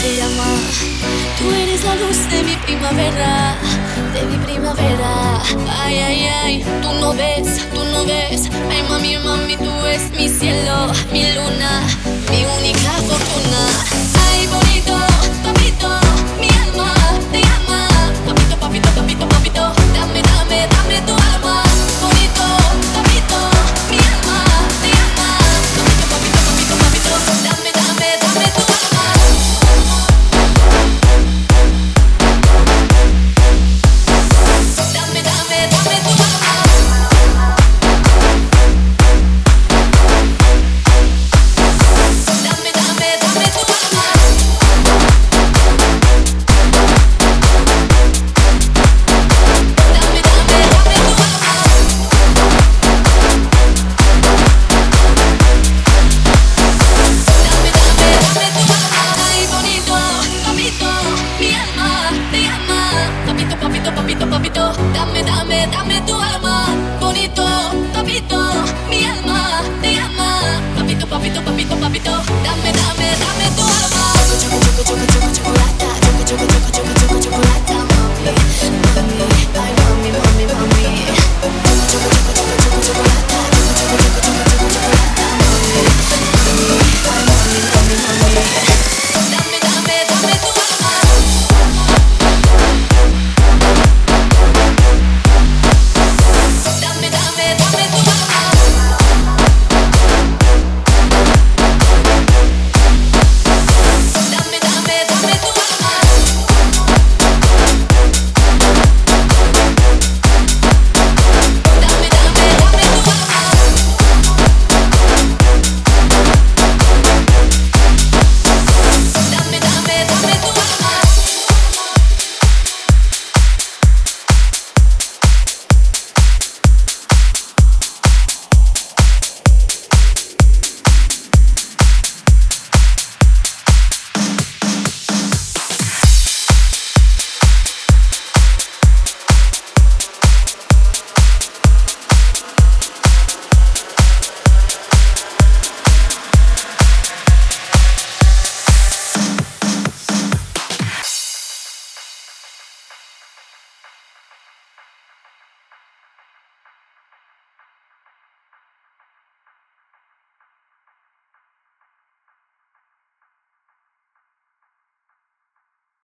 te llama. Tú eres la luz de mi primavera, de mi primavera. Ay, ay, ay, tú no ves, tú no ves. Ay, mami, mami, tú eres mi cielo, mi luna, mi única fortuna.